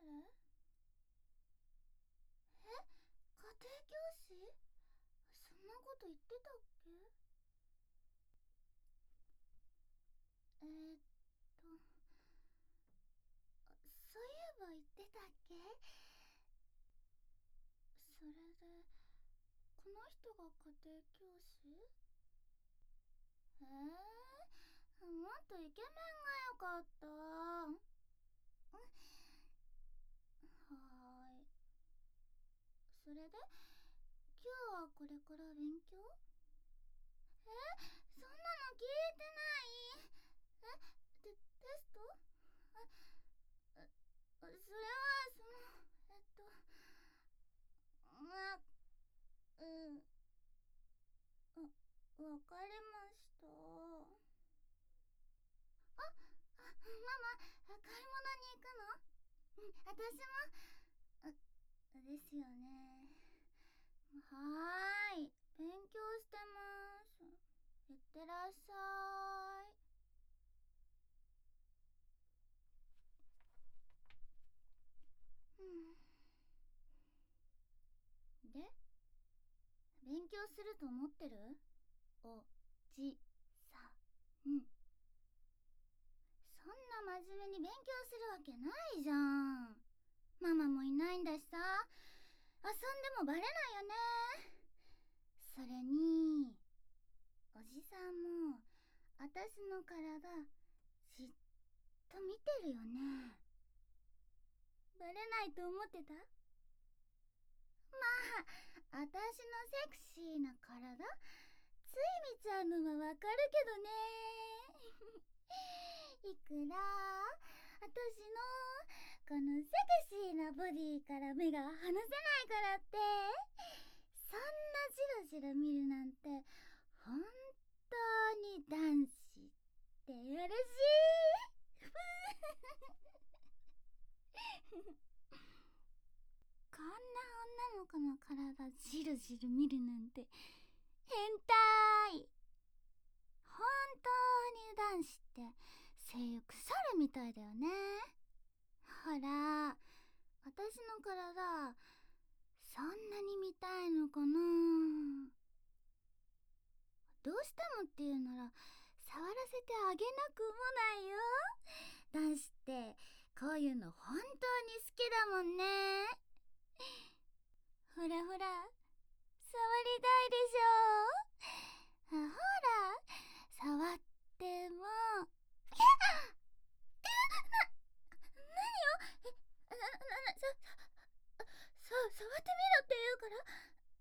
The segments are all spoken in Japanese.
家庭教師？そんなこと言ってたっけ？そういえば言ってたっけ？それでこの人が家庭教師？もっとイケメンがよかった。はーい。それで今日はこれから勉強？そんなの聞いてない。テスト？それはうん、わかりました。ママ、買い物に行くの？私も。ですよね。はーい、勉強してます。いってらっしゃい。で、勉強すると思ってる？おじさん。そんな真面目に勉強するわけないじゃん。ママもいないんだしさ、遊んでもバレないよね。それにおじさんも私の体じっと見てるよね。バレないと思ってた？まあ、私のセクシーな体つい見ちゃうのはわかるけどね。いくら私のこのセクシーなボディから目が離せないからって、そんなジロジロ見るなんて本当に男子ってやるし。こんな女の子の体ジロジロ見るなんて変態。本当に男子って性欲猿みたいだよね。ほら、私の体そんなに見たいのかな？どうしてもっていうなら触らせてあげなくもないよ。男子ってこういうの本当に好きだもんね。ほらほら、触りたいでしょ。ほら、触っても。何よ。触ってみろって言うから。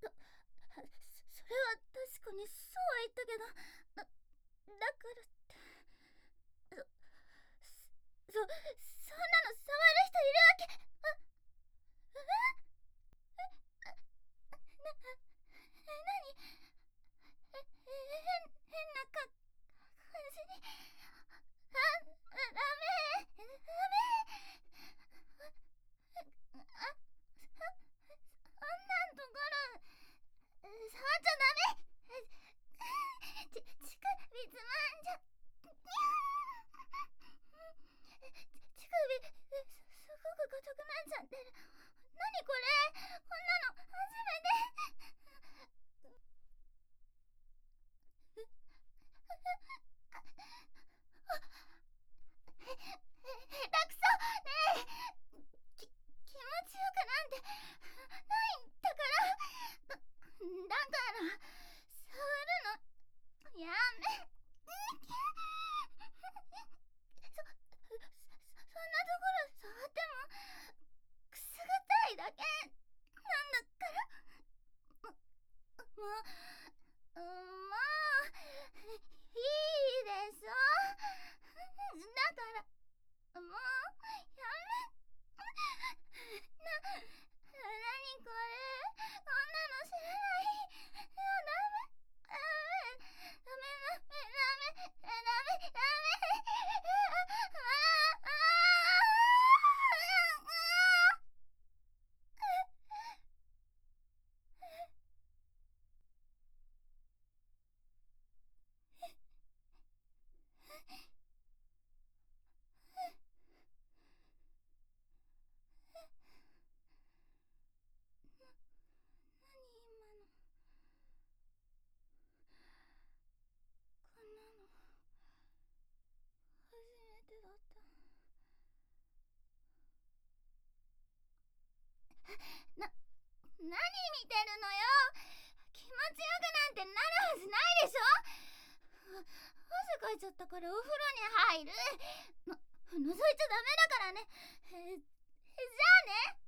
それは確かにそうは言ったけど、だからって、そんなの触る人いるわけ。 何見てるのよ。気持ちよくなんてなるはずないでしょ。汗かいちゃったからお風呂に入る。覗いちゃダメだからね。じゃあね。